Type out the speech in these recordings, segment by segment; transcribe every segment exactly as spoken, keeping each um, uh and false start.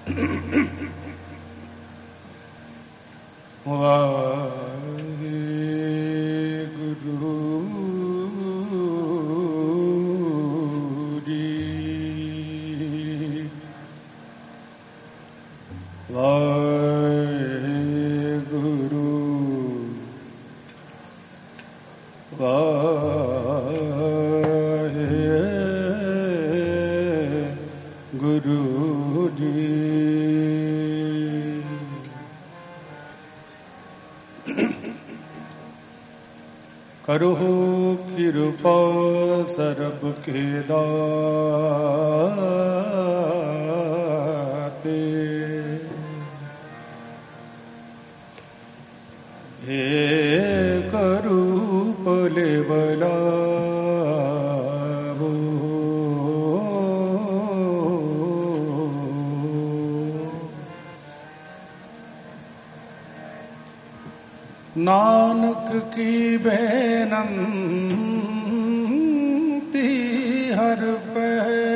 करो कृपा सर्ब के दाते, हे करूप लेवलावो, नानक की बेनंती हर पे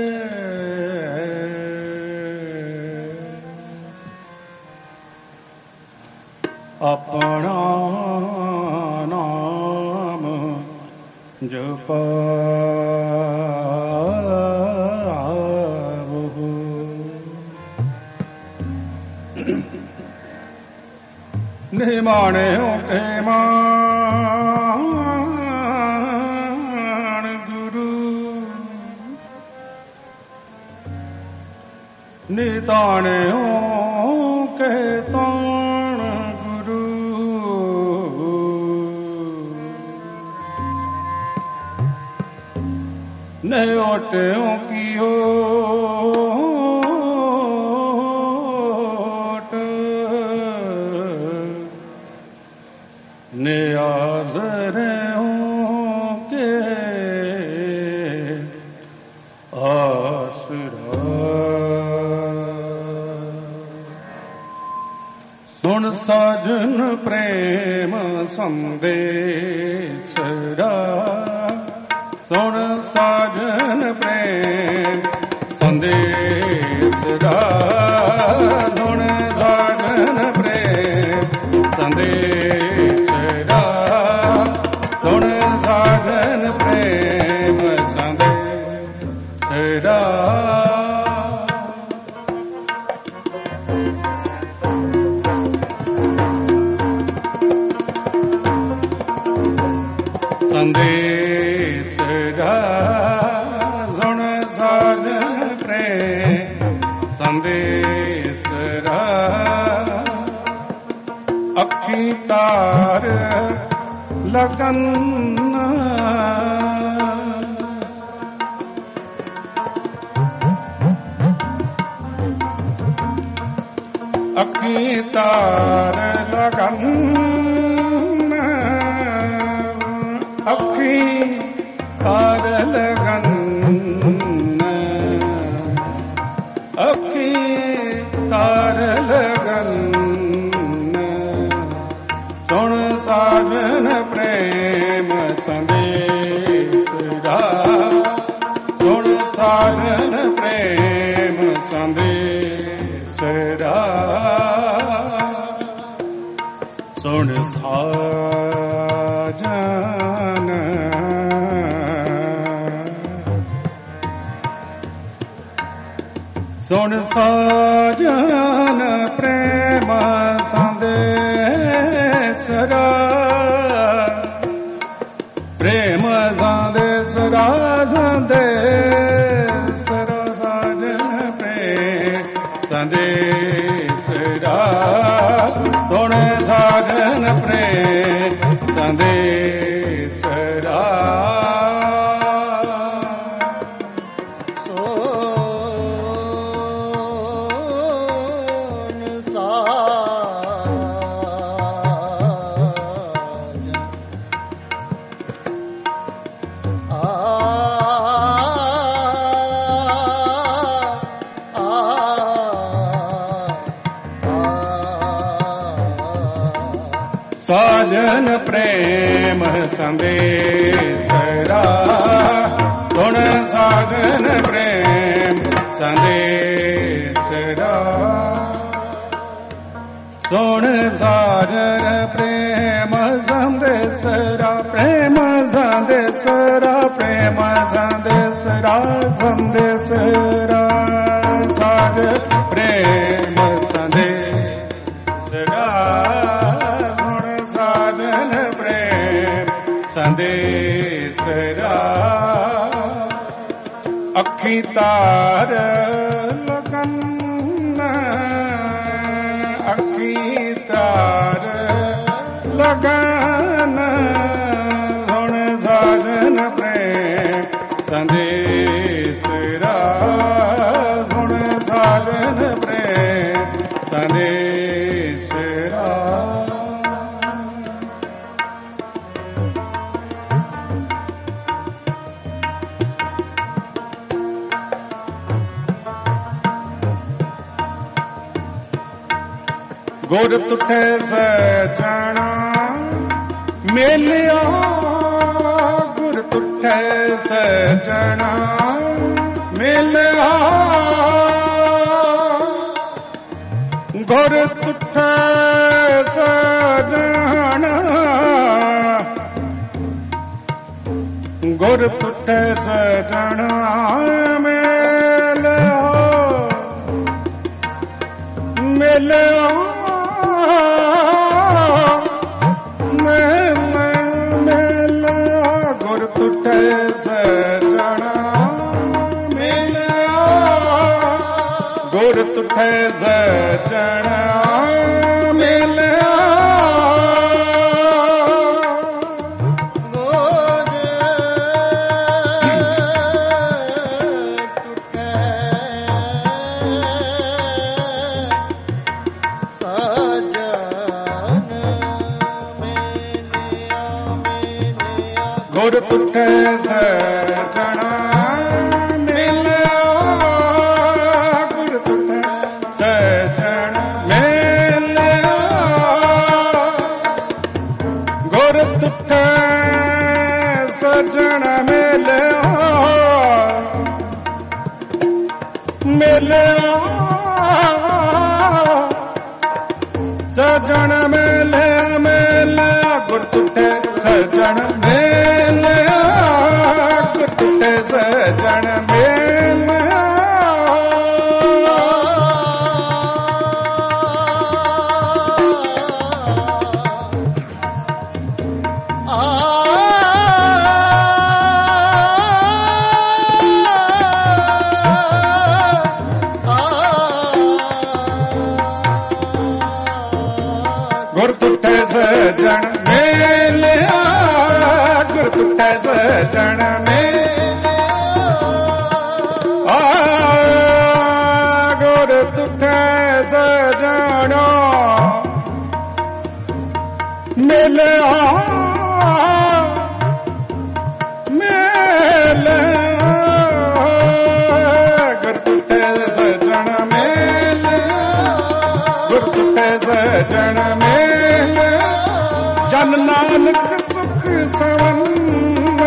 अपना नाम जपावो। निमाणे के मान गुरु, निताणे के ताण गुरु, ने ओटों की ओट, ने आज़रों के आसरा। सुन साजन प्रेम संदेशरा, सुन साजन प्रेम संदेशरा, सुन साजन प्रेम संदेशरा, सुन साजन प्रेम संदेशरा। संदेशरा सुन साजन प्रेम संदेशरा, अखी तार लगन अखी तार लगन, अखी तार लगन, अखी तार लगन, सुन साजन प्रेम संदेशरा, सुन साजन प्रेम संदेशरा, सुन साजन सुन साजन प्रेम संदेशरा, प्रेम संदेशरा, संदेशरा साजन प्रेम संदेशरा, सुन साजन प्रेम संदेशरा। साजन प्रेम संदेशरा, सुन साजन प्रेम संदेशरा। सुन साजन प्रेम संदेसरा प्रेम संदेसरा प्रेम संदेसरा संदेसरा साज प्रेम संदेसरा सुन साजन प्रेम संदेसरा अखी तार लगन अखी तार लगन सुन साजन प्रेम संदेसरा सुन साजन प्रेम संदेसरा गुर तुठे सजना मेलिया गुर तुठे सजना मेलिया गुर तुठे सजना गुर तुठे सजना मेलिया मेलिया गुर तुठे सजना मिलिया गुर तुठे सजना मिलिया गुर तुठे सजना मिलिया गुर तुठे सजना मिलिया गुर तुठे सजना मिलिया मिलिया सजन मिलिया मिलिया गुर तुठे सजन मिलिया गुर तुठे सजन मिलिया गुर तुठे सजन मिलिया गुर तुठे सजन मिलिया गुर तुठे सजन मिलिया मिलिया गुर तुठे सजन मिलिया गुर तुठे सजन मिलिया जन नानक सुख सवन्न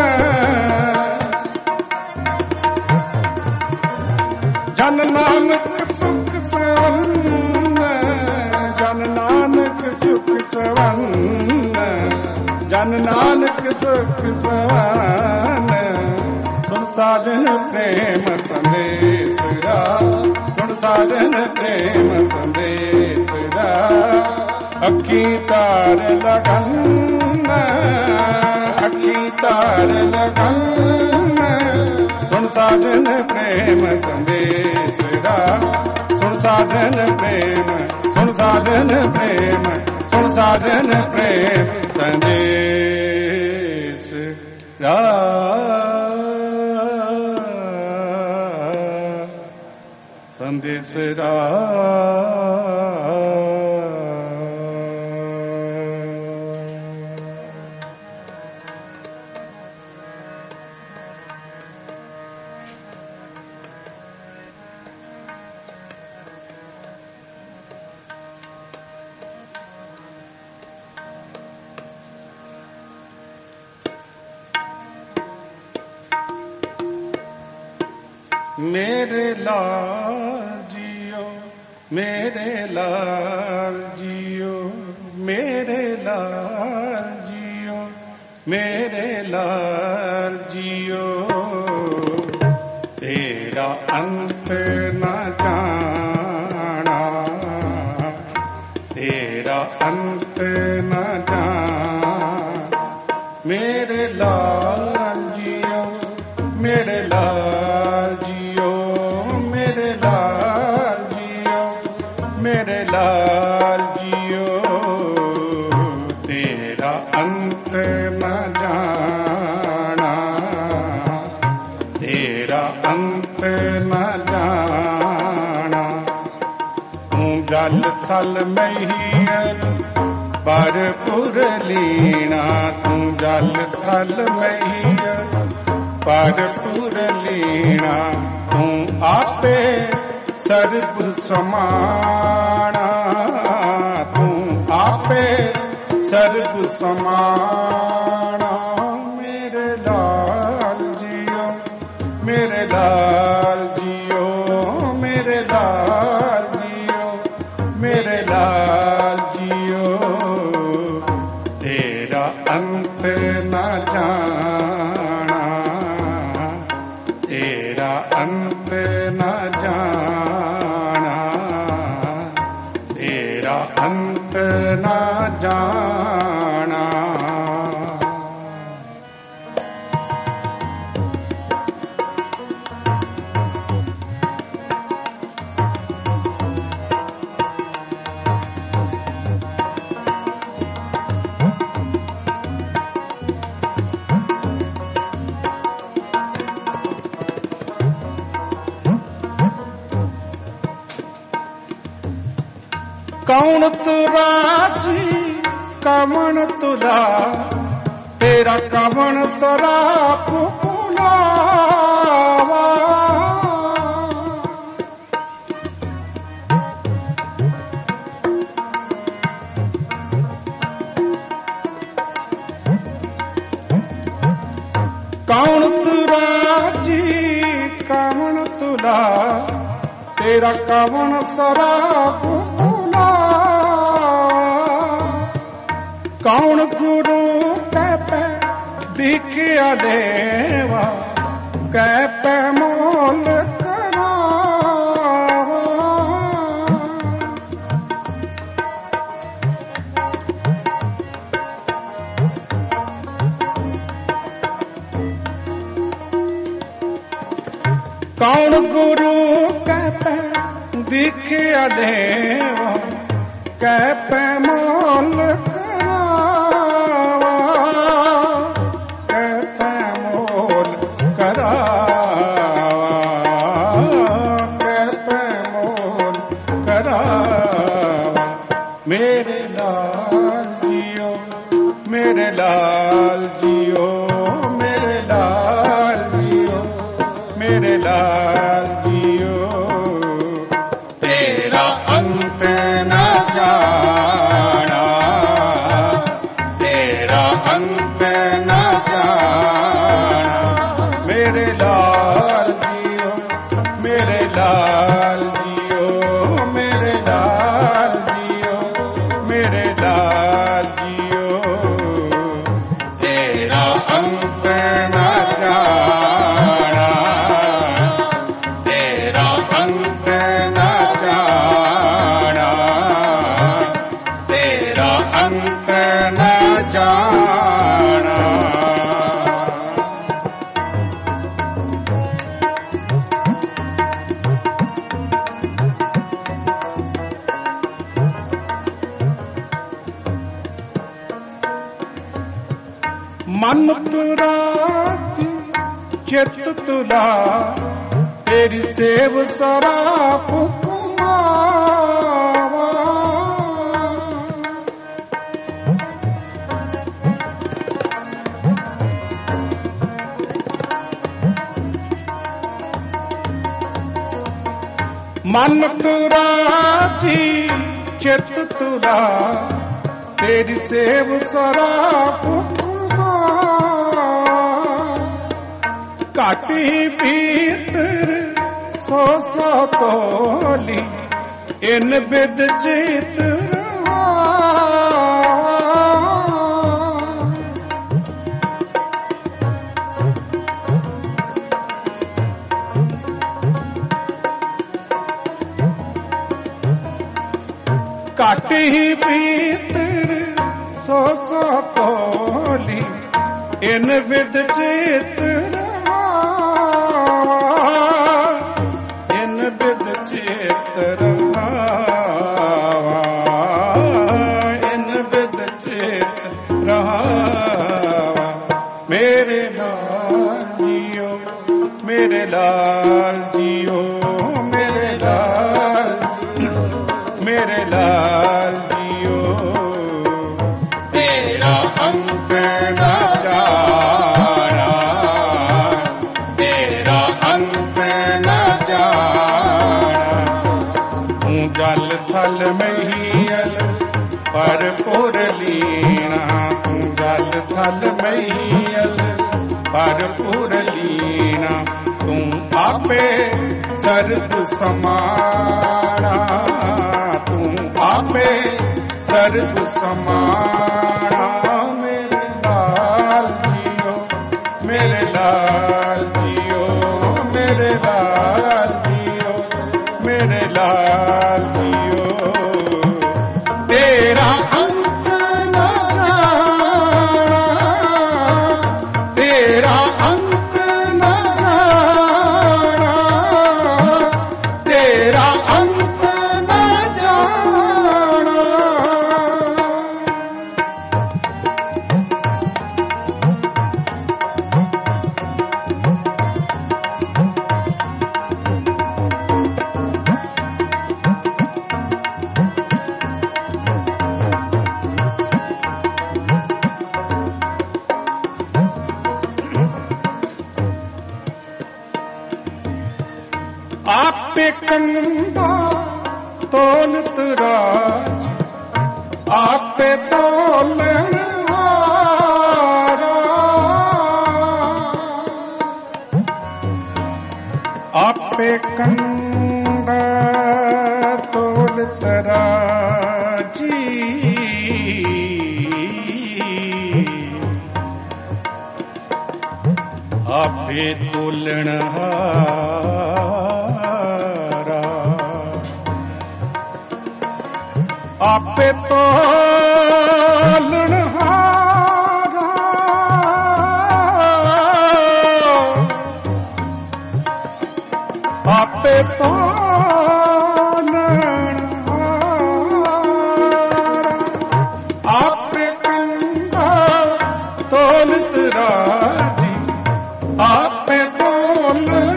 जन नानक सुख सवन्न जन नानक सुख सवन्न जन नानक सुख सवन्न सुन साजन प्रेम संदेसरा सुन साजन प्रेम संदेसरा अखी तार लगन अखी तार लगन सुन साजन प्रेम संदेसरा सुन साजन प्रेम सुन साजन प्रेम सुन साजन प्रेम संदेसरा संदेसरा मेरे लाल जियो मेरे लाल जियो मेरे लाल जियो मेरे लाल जियो तेरा अंत न जाना तेरा अंत न जाना मेरे लाल जियो मेरे लाल जियो मेरे लाल जियो मेरे लाल जियो तेरा अंत न जाना तेरा अंत न जाना तू जल थल मैहियर भरपुर लीना तू जल थल मैहियर भरपुर लीना तू आपे सर्व समाना तू आपे सर्व समाना मेरे लाल जियो मेरे लाल जियो मेरे लाल जियो मेरे लाल जियो तेरा अंत न जाना तेरा अंत न जाना तेरा अंत न जाना कौन तुरा जी कवन तुला तेरा कवन सराप पुलावा कौन तुरा जी कवन तुला तेरा कवन सराप कौन गुरु कहते दिखिया देवा कहते मोल करावा कौन गुरु कहते दिखिया देवा कहते मोल मेरे लाल जियो मेरे लाल जियो मेरे लाल जियो मेरे लाल जियो तेरा अंत न जाना तेरा अंत न जाना मेरे लाल जियो मेरे लाल जियो मेरे लाल मेरे लाल जियो तेरा अंत न जाना तेरा अंत न जाना तेरा अंत न जाना मन तुरा चित तुला तेरी सेव सराप कुमावा मन तुरा चित तुला तेरी सेव सराप काटी भीतर सो सो तोली इन बिद चित काट ही भीतर सो सो तोली इन विद चित इन विद चित इन विद चित मेरे लाल जियो मेरे लाल जियो मेरे लाल मेरे लाल जियो तेरा अंत न जाना तेरा अंत न जाना तू जल थल महियल पर पुर लीना तू जल थल महियल पर पुर लीना तू आपे सर्द समाना आपे सर्द समाना मेरे लाल जियो मेरे लाल जियो मेरे लाल जियो मेरे लाल जियो तेरा अंत न जाना तेरा अंत न जाना तेरा अंत आपे कंदा तोलत राज आपे तोलन हारा आपे कंदा तोलत राजी आपे तोलन आपे तोलन हारा आपे तोलन हारा आपे कंदा तोलत राजी आपे तोलन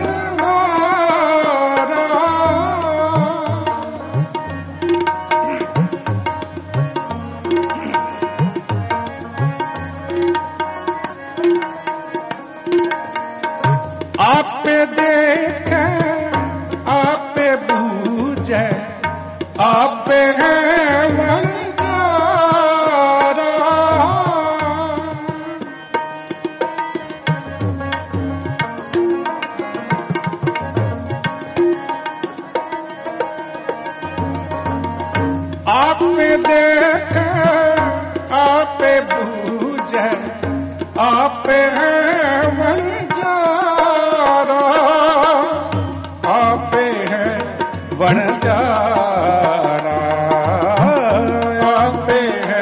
आपे देखे आपे बूझे आपे है वंजारा आपे देखे आपे बूझे आपे है वंजारा आपे है वनजारा आपे है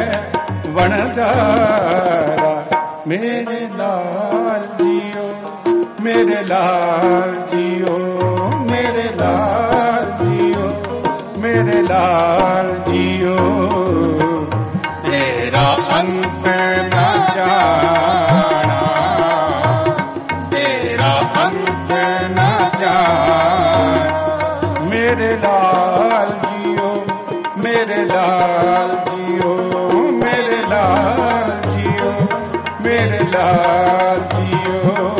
वनजारा मेरे लाल जियो मेरे लाल जियो मेरे लाल जियो मेरे लाल जियो तेरा अंत न जाना तेरा अंत न जाना मेरे लाल जियो मेरे लाल जियो मेरे लाल जियो मेरे लाल जियो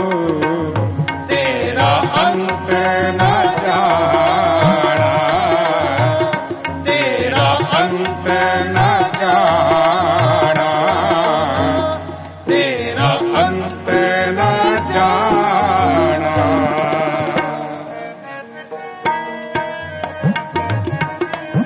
तेरा अंत न जाना तेरा अंत न जाना तेरा अंत न जाना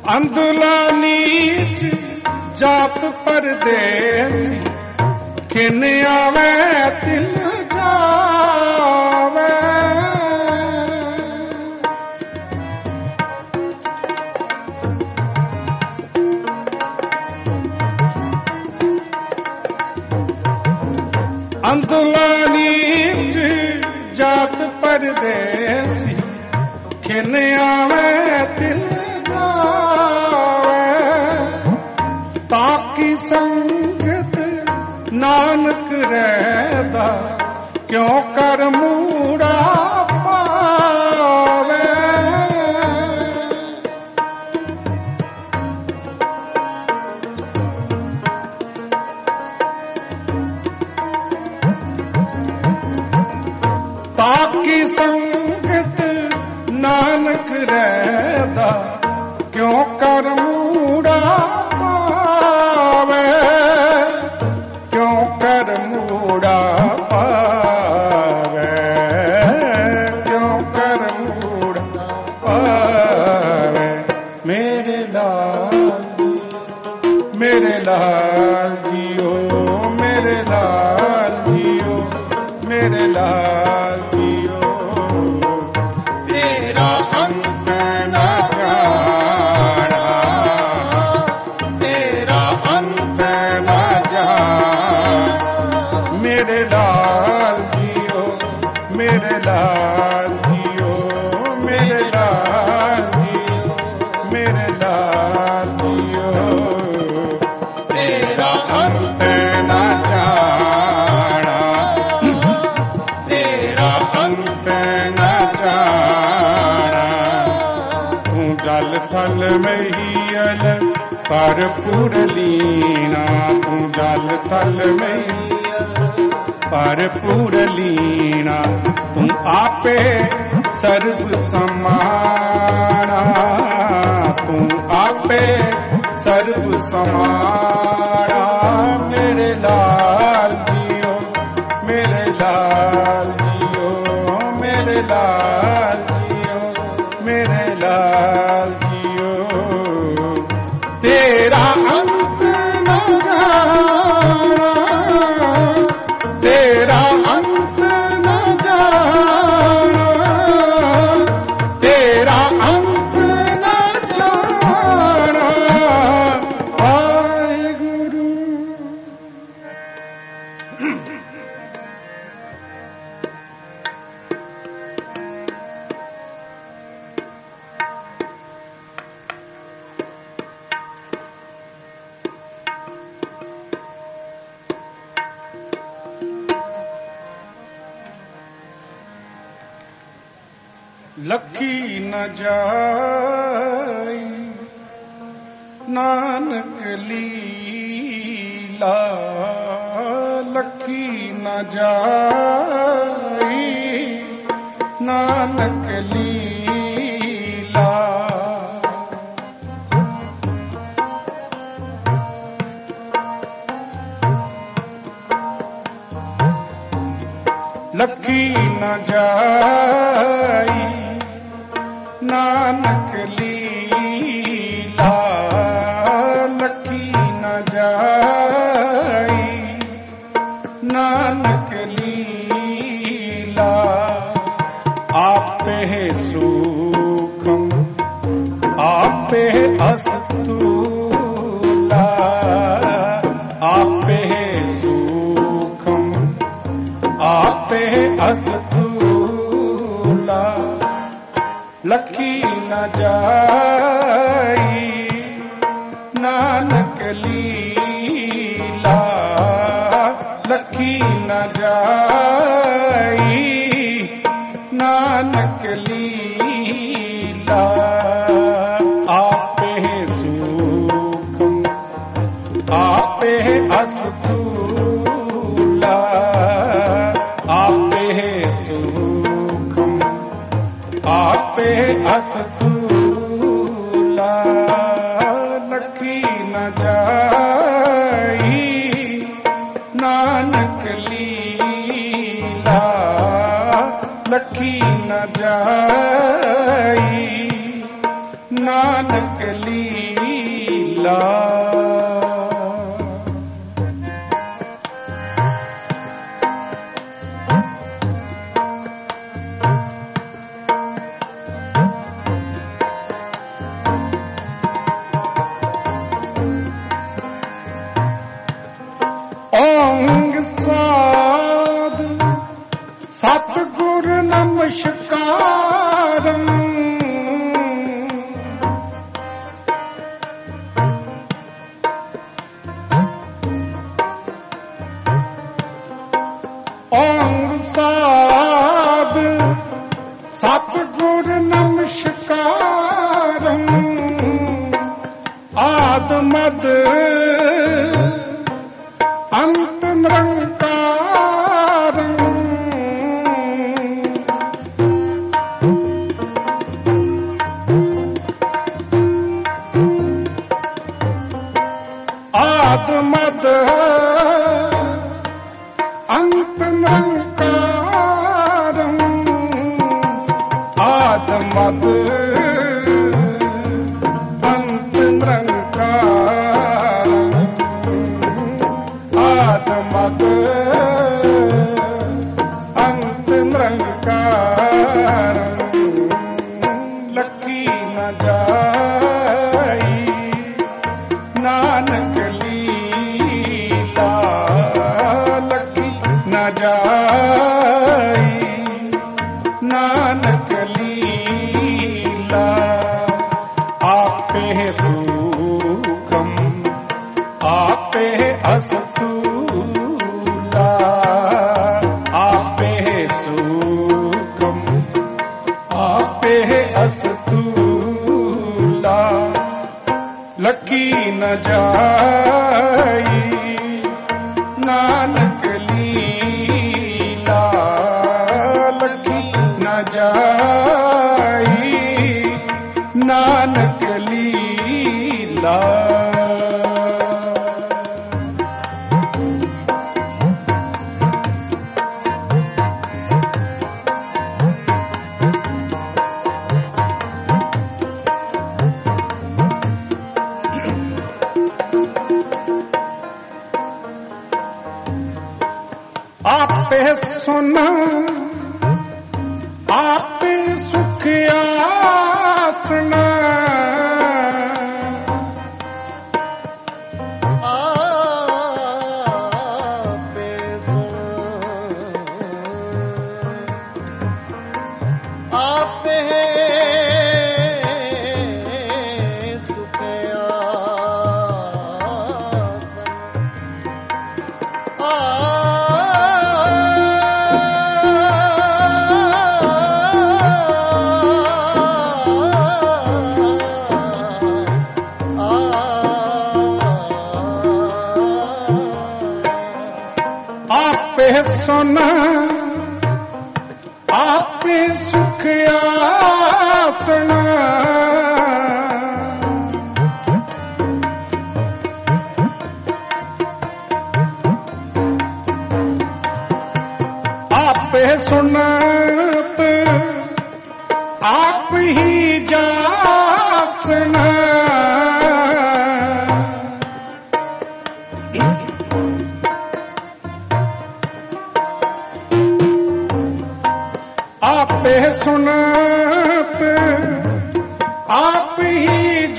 अंधुला नीच जात परदेसी किन आवे तिल जावे। अंधुला नीच जात परदेसी किन आवे तिल ताकी संगत नानक रहदा क्यों कर मूड़ा पावे। ताकी संगत नानक रहदा क्यों कर मूड़ा पावे। क्यों कर मूड़ा पावे। क्यों कर मूड़ा पावे। मेरे लाल मेरे लाल जियो मेरे लाल जियो मेरे लाल जियो। तेरा अंत न जाना तेरा अंत न जाना। मेरे लाल जियो मेरे लाल जियो मेरे लाल जियो मेरे लाल जियो। तेरा अंत न जाना तेरा अंत न जाना। तू जल थल में ही अल पर पूरलीना। तू जल थल में ही पर पूरलीना। तू आपे सर्व समाना। तू आपे सर्व समाना। मेरे लाल जियो मेरे लाल जियो मेरे लाल जियो मेरे लाल जियो। तेरा अंत न जाना तेरा अंत न जाना तेरा अंत न जाना। आए गुरु लखी न जाई नानक लीला। लखी न जाई नानक लीला। लखी न जाई नानक लीला। लखी न जाई नानक लीला। आपे सुखम आपे अस्तूला। आपे सुखम आपे अस्तूला। लखी न जाई नानक लीला। लखी न जाई नानक लीला। आपे सुखम आपे अस्तूला। आपे सुखम आपे अस्तूला। लखी न जाई नानक लीला। लखी न जाई नानक लीला ओंग साध सतगुर नमस्कारम ओंग साध सतगुर नमस्कारम आदमद अंत निरंकारम आदमद अंत निरंकारम आदमद अंत निरंकारम आदमद अंत निरंकारम लकी न जाई नानक लीला लकी न जाई नानक लीला आपे सुखम आपे असतूला आपे सुखम आपे असतूला लकी न जाई नानक लीला लकी न जाई नानक लीला आपे सुन आपे सुख आसना आपे सुन आपे सुख आपे सुन आपे सुख आसना आपे सुनत आप ही जासना आपे सुनत आप ही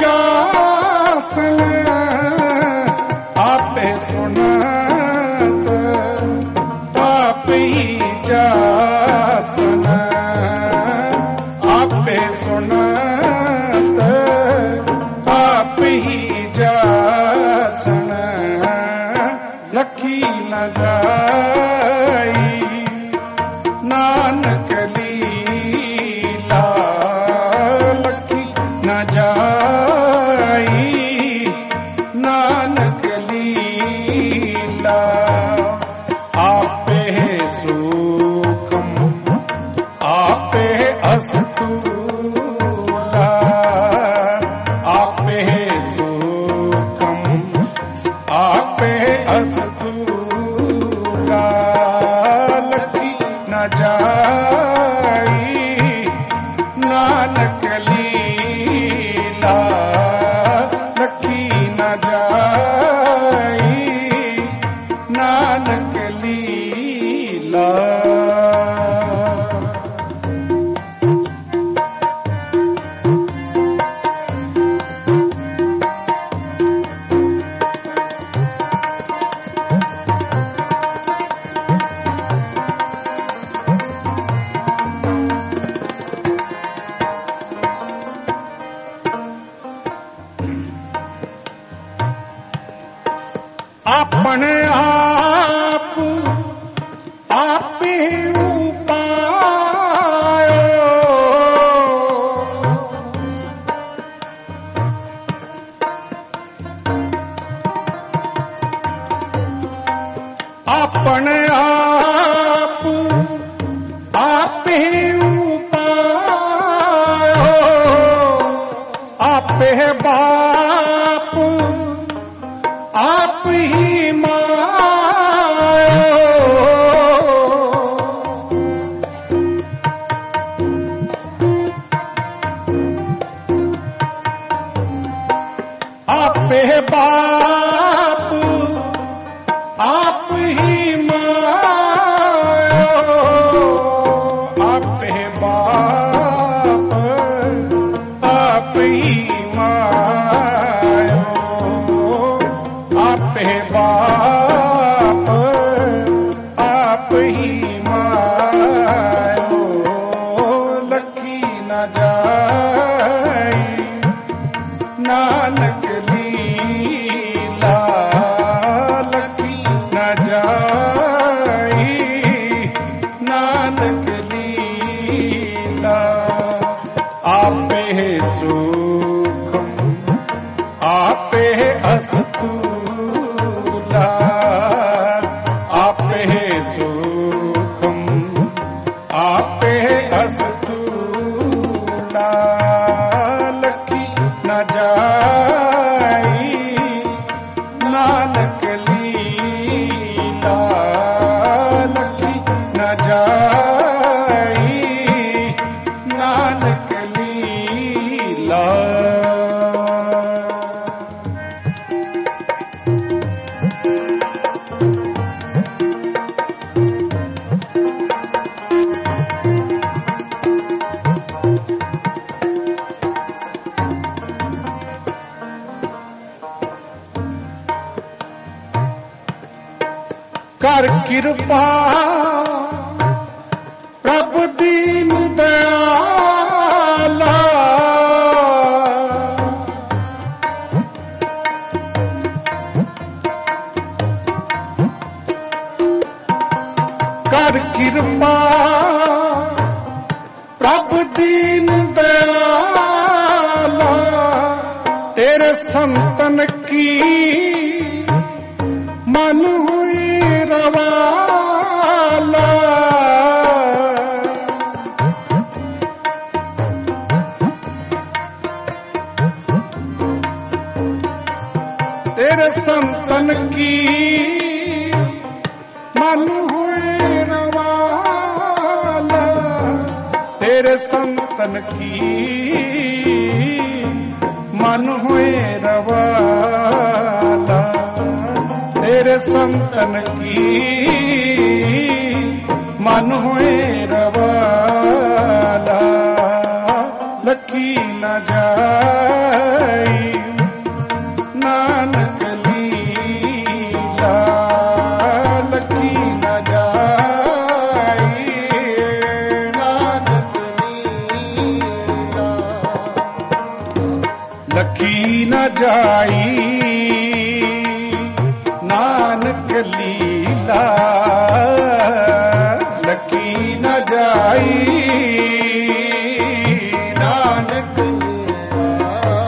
जासना आपे सुनत आप ही जासना आपे सुनत आप ही जासना लकी न जाई नानक लीला लकी न जाई नानक लीला आपे सुखम आपे असतूला आपे सुखम आपे असतूला लकी न जाई नानक लीला अपने आप आप ही उपायो, अपने आप आप ही उपायो, आप है बाप आप ही मायो, आप है बाप आप ही मायो, आप है बाप आप ही मायो, आप है बाप आप ही मायो, लखी न जाई नानक लीला, लखी न जाई नानक लीला, आपे है सुखम आपे है अस्तूला, आपे है सुखम आपे है अस्तूला, लखी न जाई नानक लीला, लखी न जाई नानक लीला। कर कृपा प्रभु दीन दयाला, कर कृपा प्रभु दीन दयाला, तेरे संतन की मन हुई रवाला, तेरे संतन की मन हुए रवाला, तेरे संतन की मन हुए रवाला, तेरे संतन की मन हुए रवाला, लखी न जाई नानक लीला, लखी न जाई नानक लीला, लखी न जाई नानक लीला, लखी न जाई नानक लीला,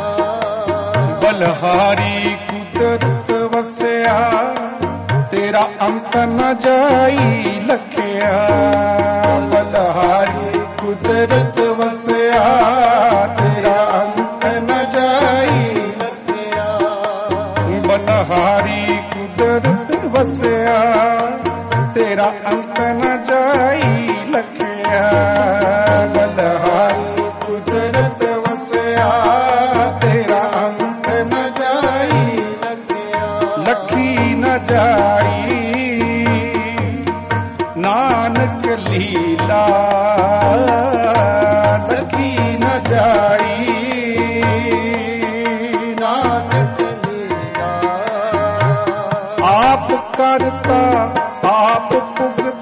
बलहारी कुदरत वसया तेरा अंत न जाई लखया, बलहारी कुदरत वसया तेरा अंत न जाई लखया, बलहारी कुदरत वसया तेरा अंत न जाई लखया, बलहारी कुदरत वसया तेरा अंत न जाई लखया, लखी न जाई नानक लीला, लखी न जाई नानक लीला, आप करता आप पुगता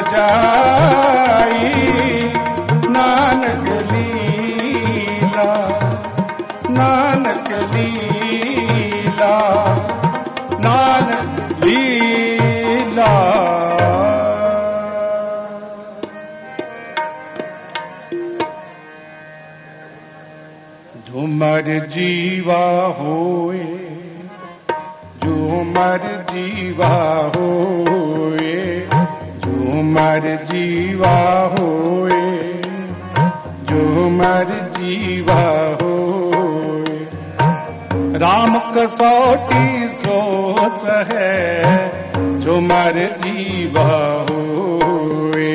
जाई नानक लीला नानक लीला नानक लीला। जो मर जीवा होए जो मर जीवा होए जो मर जीवा होए जो मर जीवा होए। राम कसौटी सो सहे जो मर जीवा होए।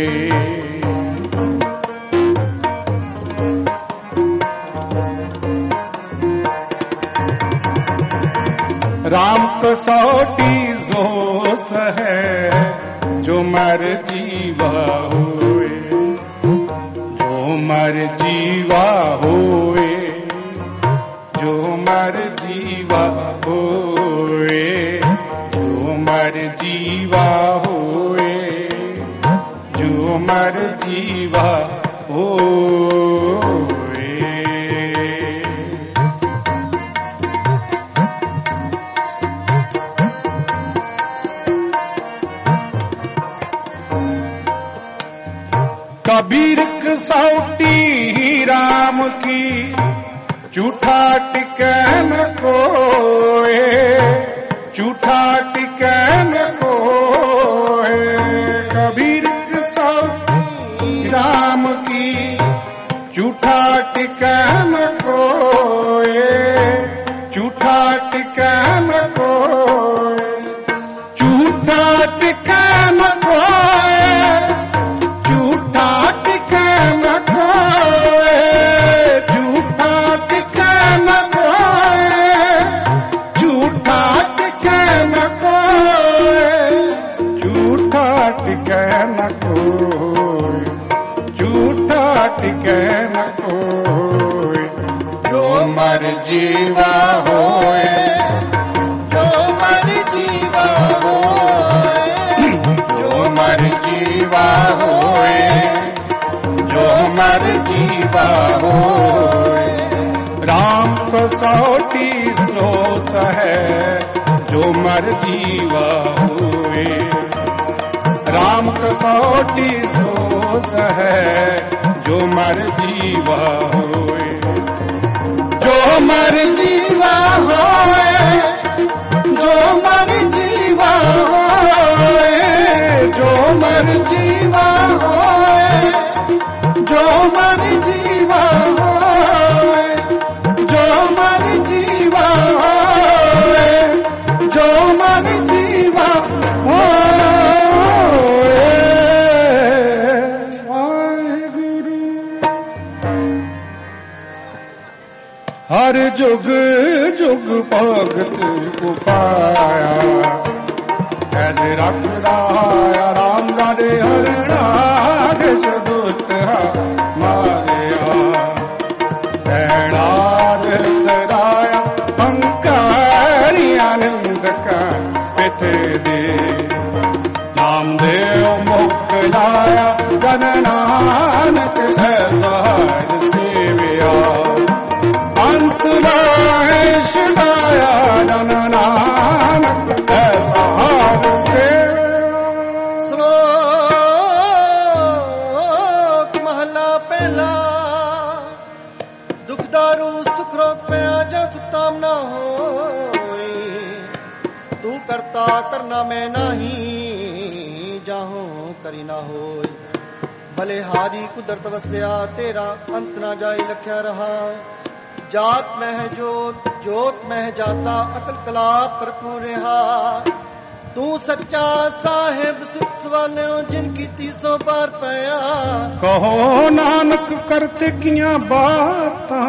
राम कसौटी जोश है जो मर जीवा होए जो मर जीवा होए जो मर जीवा होए जो मर जीवा होए जो मर जीवा होए। कबीर कसौटी राम की झूठा टिकै न कोए झूठा टिकै न कोए। कबीर कसौटी राम की झूठा टिकै न कोए झूठा टिकै न कोए झूठा टिकै न कोए जीवा होए जो मर जीवा होए जो मर जीवा होए जो मर जीवा होए। राम कसौटी सोस है जो मर जीवा होए राम कसौटी सोस है जो मर जीवा होए। जो मर जीवा होए जो मर जीवा होए जो मर जीवा होए जो मर जीवा होए जो मर जीवा होए जो मर जीवा होए। हर जुग जुग भगत को पाया ऐसे रख रहा राम राधे हर नाग सदुत मारिया नाग सराया अंकारी आनंद का पिठ दे नामदेव मुख लाया जन नानक है सहार सेविया अंत महेश गाया जन नानक है सहार सेविया। श्लोक महला पहला दुखदारू सुख रोग पे आजा सुताम ना होई तू करता करना मैं नहीं जाहूं करी ना होई। भले हारी कुदरत वस्या तेरा अंत ना जाई लख्या रहा जात में है जोत जोत में है जाता अकल कला भरपूर रहा तू सच्चा साहिब सुख सवाले जिनकी तीसों बार पाया। कहो नानक करते किया बातां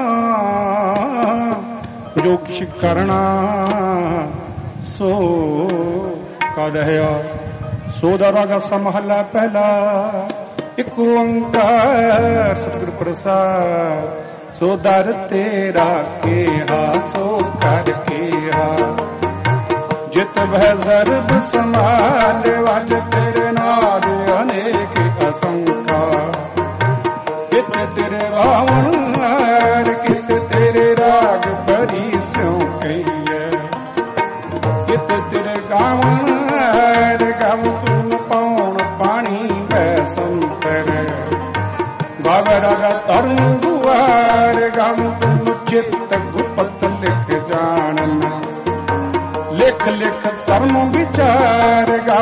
जो किश करना सो कढ़या सो दरागा समहला पहला एक ओंकार सतगुर प्रसाद सो दर तेरा केहा सो कर केहा जित भय सर्ब समाल वज तेरे नाद अनेक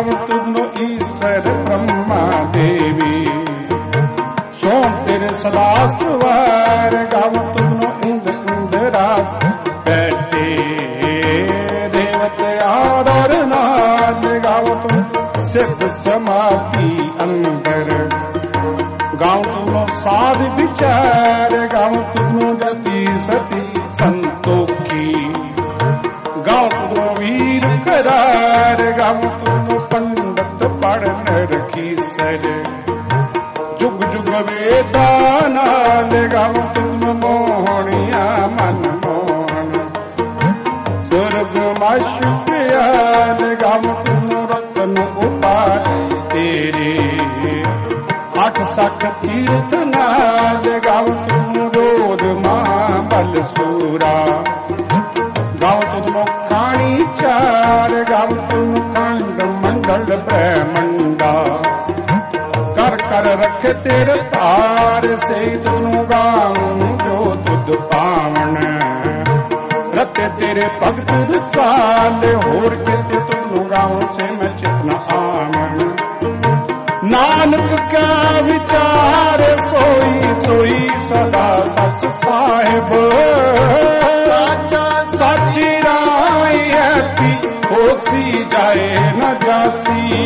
ਗਾਵ ਤੁਧਨੋ ਈਸ਼ਰ ਬ੍ਰਹਮਾ ਦੇਵੀ ਸੋ ਤੇਰੇ ਸਦਾ ਸਵਾਰ ਗਾਵ ਤੁਧਨੋ ਇੰਦ ਇੰਦਰਾਸ ਬੈਠੇ ਦੇਵਤ ਆਦਰ ਨਾਦ ਗਾਵ ਤੁਮ ਸਿੱਧ ਸਮਾਧੀ ਅੰਦਰ ਗਾਉ ਤੁਮੋ ਸਾਧ ਵਿਚਾਰ ਗਾਉ ਤੁਮੋ ਜਤੀ ਸਤੀ ਸੰਤੋਖੀ ਗਾਉ ਤੁਮੋ ਵੀਰ ਕਰਾਰ ਗਾਉ ਤੁਮੋ ਪੰਡਤ ਪੜਨ ਰਖੀ ਸਰ ਜੁਗ ਜੁਗ ਵੇਦਾ ਨਾਲ ਗਾਉ ਤੁਮ ਮੋਹਣਿਆ ਮਨ ਮੋਹਣ ਸੁਰਗ ਮਸ਼ ਪਿਆਰ ਗਾਉ ਤੁਮ ਰਤਨ ਉਪਾਰ ਤੇਰੇ ਅਠ ਸਖ ਤੀਰਥ ਨਾਦ ਗਾਉ ਤੁਮ ਰੋਦ ਮਾਂ ਬਲ ਸੂਰਾ ਗਾਉ ਤੁਮ ਖਾਣੀ ਚਾਰ ਗਾਉ ਤੁਮ ਖੰਡ ਮੰਡਲ ਬ੍ਰਹਮੰਡਾ ਕਰ ਕਰ ਰਖੇ ਤੇਰੇ ਤਾਰ ਸੇ ਤੁਨੂੰ ਗਾਉ ਜੋ ਤੁਧ ਪਾਵਨ ਰਤੇ ਤੇਰੇ ਭਗਤ ਰਸਾਲ ਹੋਰ ਕਿਤੇ ਤੁਨੂੰ ਗਾਉ ਸੇ ਮੈਂ ਚਿਤ ਨ ਆਵਨ ਨਾਨਕ ਕਿਆ ਵਿਚਾਰ ਸੋਈ ਸੋਈ ਸਦਾ ਸੱਚ ਸਾਹਿਬ ਸਾਚਾ ਸਾਚੀ ਰਾਈ ਐਤੀ ਹੋਸੀ ਜਾਏ ਨ ਜਾਸੀ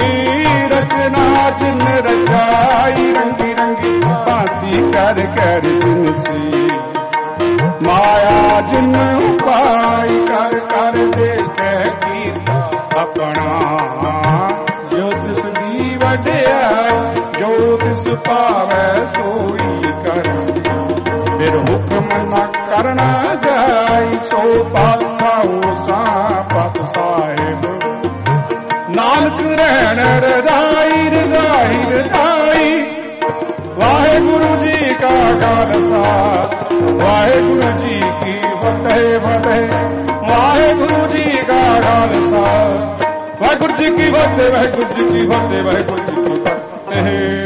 ਰਚਨਾ ਜਿਨ ਰਚਾਈ ਰੰਗੀ ਰੰਗੀ ਭਾਂਤੀ ਕਰ ਕਰ ਜਿਨਸੀ ਮਾਇਆ ਜਿਨ ਉਪਾਈ ਕਰ ਕਰ ਦੇਖੈ ਕੀਤਾ ਆਪਣਾ ਜੋ ਤਿਸ ਦੀ ਵਡਿਆਈ ਜੋ ਤਿਸ ਭਾਵੈ ਸੋਈ ਕਰ ਫਿਰ ਹੁਕਮ ਨ ਕਰਨਾ ਜਾਈ ਸੋ ਪਾਤਸ਼ਾਹ ਸਾਪਤ ਸਾਹਿਬ ਨਾਨਕ ਰਹਿਣ ਰਜਾਈ ਰਜਾਈ ਰਜਾਈ ਵਾਹਿਗੁਰੂ ਜੀ ਕਾ ਖਾਲਸਾ ਵਾਹਿਗੁਰੂ ਜੀ ਕੀ ਫਤਿਹ ਫਤਿਹ ਵਾਹਿਗੁਰੂ ਜੀ ਕਾ ਖਾਲਸਾ ਵਾਹਿਗੁਰੂ ਜੀ ਕੀ ਫਤਿਹ ਵਾਹਿਗੁਰੂ ਜੀ ਕੀ ਫਤਿਹ ਵਾਹਿਗੁਰੂ ਜੀ ਕੀ ਫਤਿਹ।